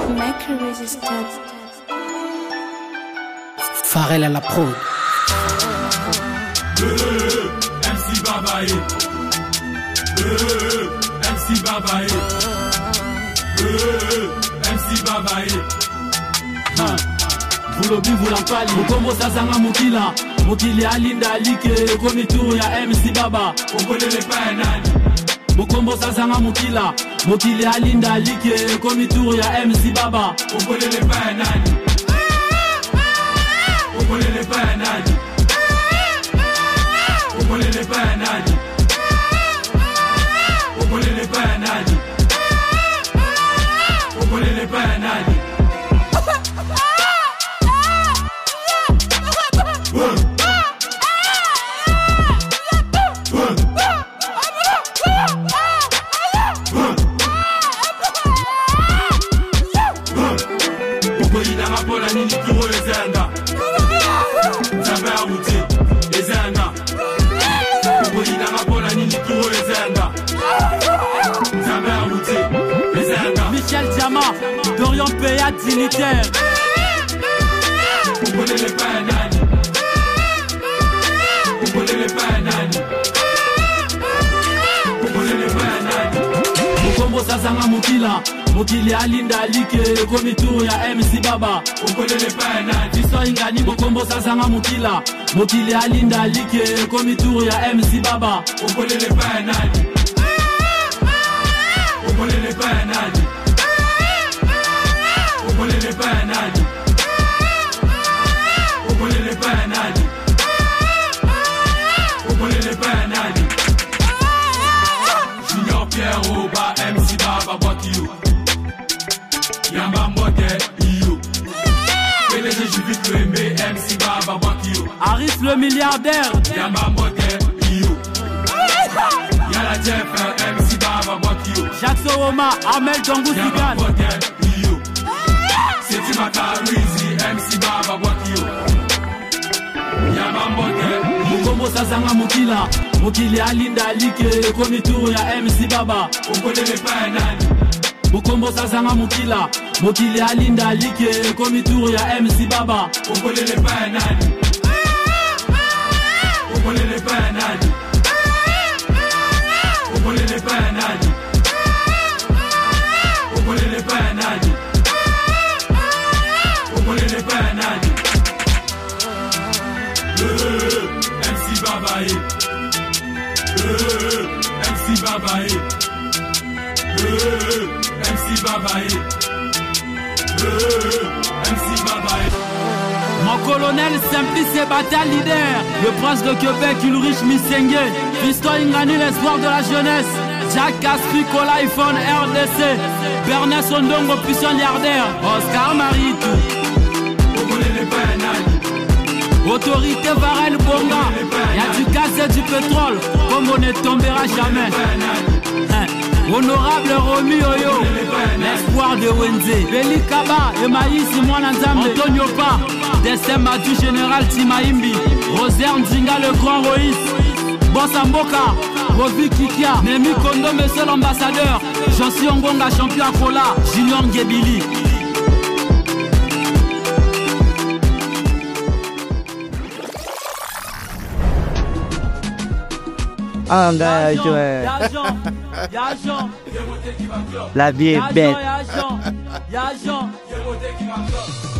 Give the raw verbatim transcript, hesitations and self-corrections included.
Mercury resisted. Pharrell à la prod. M C Babaye, M C Babaye, M C Babaye. Vulobi vulampali Mukombo sasanga mukila Mukili alinda alike Komitu ya M C Baba Ukolele pa nani Mukombo sasanga mukila Mukili alinda alike Komitu ya M C Baba Ukolele pa nani Ukolele pa nani Ukolele pa nani Ukolele pa nani Ukolele pa nani Michel Diamant, Dorian Payat dignitaire. Vous connaissez les panani. Vous connaissez les panani. Vous connaissez les panani. Mukombo sasanga mukila Mukili alinda alike Komitu ya M C Baba Ukolele panani. Tiso ingani Mukombo sasanga mukila Mukili alinda alike Komitu ya M C Baba Ukolele panani. Ukolele panani. Ukolele panani. Ukolele panani. Ukolele panani. Junior Pierre Oba M C Baba Bokiyo Yamba Mote Iyo P D G Juvit Lembe M C Baba Bokiyo Aris le milliardaire Yamba Mote Iyo Yala Jeff M C Baba Bokiyo Jacques Soroma, Amel Dongou Sigan Yamba Mote Iyo C'est Makarizi M C Baba Bokiyo Yamba Mote Mukombo sasanga mukila Mukili alinda alike Komitu ya M C Baba Ukolele panani. Mukombo sasanga mukila Mukili alinda alike Komitu ya M C Baba Ukolele panani. Ukolele panani. Ukolele panani. Ukolele panani. Ukolele panani. M C Babaye, M C Babaye, M C Babaye, M C Babaye. Mon colonel Simplice Bata leader. Le prince de Québec Ulrich Missengue. Fiston Ingani l'espoir de la jeunesse. Jack Caspi Cola iPhone R D C. Bernard Sondongo puissant milliardaire. Oscar Maritou. Autorité Varel Bonga. Y'a du gaz et du pétrole. Comme on ne tombera jamais. Hein. Honorable Romy Oyo. L'espoir de Wenze. Beli Kaba et Maïs Mwana Nzambe. Antonio Pa. Destin Matu Général Timaimbi. Roser Nzinga le grand Roïs. Bossa Mboka. Rovi Kikia. Nemi Kondo monsieur l'ambassadeur. Jansi Ongonga champion Kola. Junior Ngebili. Anda, la vie est bête.